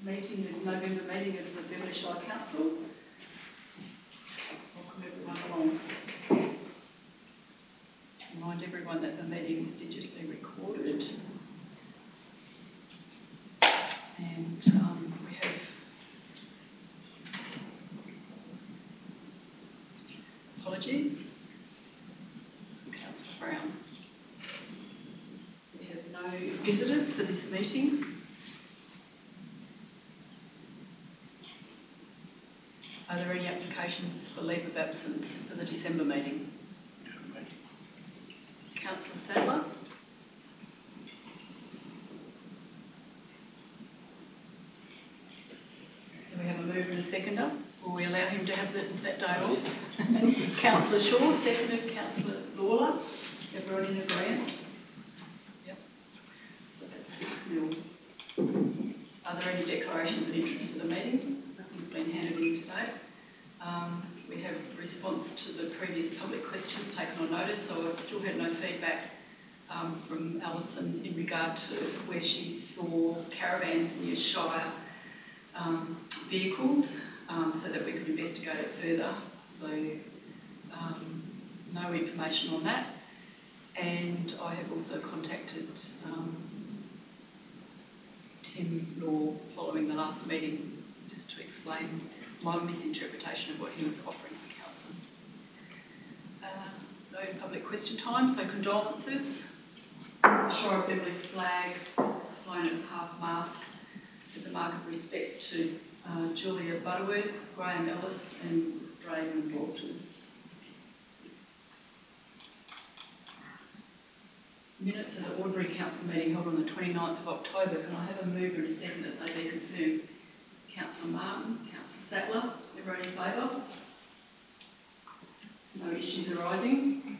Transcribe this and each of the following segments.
meeting, the November meeting of the Beverley Shire Council. Welcome everyone along. Remind everyone that the meeting is digitally recorded. And we have apologies from Councillor Brown. We have no visitors for this meeting. Are there any applications for leave of absence for the December meeting? Councillor Sattler. Do we have a mover and a seconder? Will we allow him to have that day off? Councillor Shaw, seconded. Councillor Lawler. Everyone in agreement? Yep. So that's 6-0. Are there any declarations of interest for the meeting? Nothing's been handed in today. We have response to the previous public questions taken on notice, so I've still had no feedback from Alison in regard to where she saw caravans near Shire vehicles, so that we could investigate it further. So no information on that. And I have also contacted Tim Law following the last meeting just to explain my misinterpretation of what he was offering for council. No public question time, so condolences. Shire of Beverley flag is flown at half-mast as a mark of respect to Julia Butterworth, Graham Ellis and Raymond Walters. Minutes of the ordinary council meeting held on the 29th of October. Can I have a mover and a second that they be confirmed? Councillor Martin, Councillor Sattler, everyone in favour? No issues arising.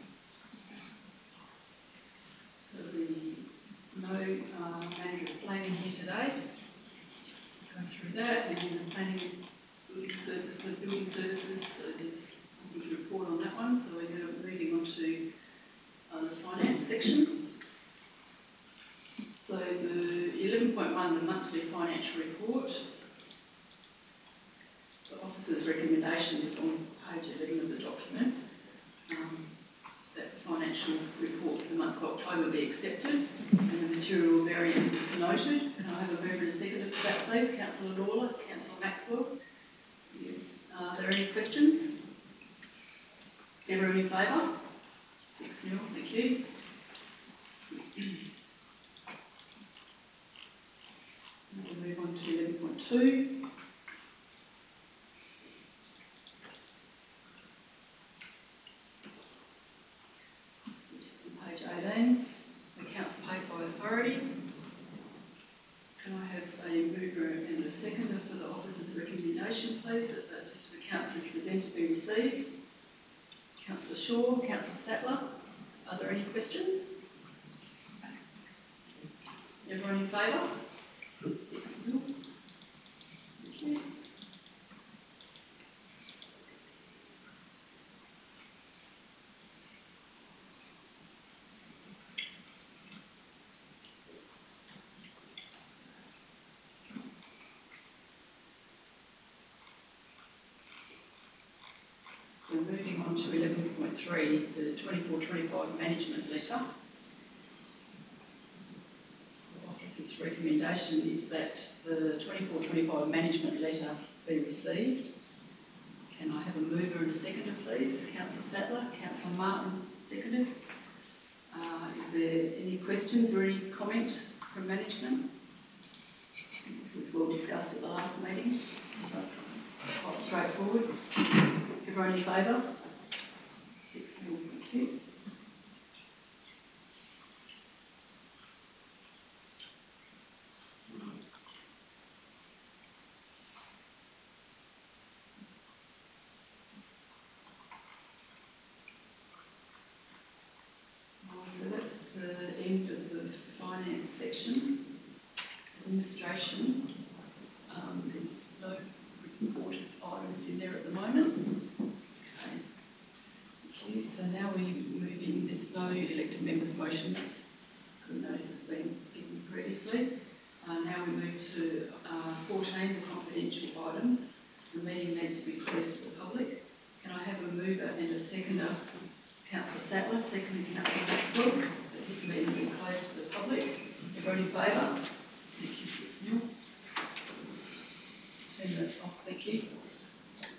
So no manager of planning here today. Go through that, and the planning building services is nothing to report on that one. So we're moving on to the finance section. So the 11.1, the monthly financial report. The officer's recommendation is on page 11 of the document, that the financial report for the month of October be accepted and the material variance is noted. Can I have a mover and a seconder for that, please? Councillor Lawler, Councillor Maxwell. Yes. Are there any questions? Everyone in favour? 6-0, thank you. We'll move on to 11.2. Page 18, accounts paid by authority. Can I have a mover and a seconder for the officer's recommendation, please, that the list of accounts as presented be received? Councillor Shaw, Councillor Sattler. Are there any questions? Everyone in favour? 6-0. Thank you. So moving on to 11.3, the 24-25 management letter. The officer's recommendation is that the 24-25 management letter be received. Can I have a mover and a seconder, please? Councillor Sattler, Councillor Martin, seconded. Is there any questions or any comment from management? This was well discussed at the last meeting. Quite straightforward. Everyone in favour? 6-0, thank you. So that's the end of the finance section. Administration, there's no reported items in there at the moment. Okay. Thank you. So now we move in, there's no elected members' motions. Good notice has been given previously. Now we move to 14, the confidential items. The meeting needs to be closed to the public. Can I have a mover and a seconder? Councillor Sattler, seconded Councillor Maxwell, that this meeting be closed to the public. Everyone in favour? Thank you, 6-0. Turn that off, thank you.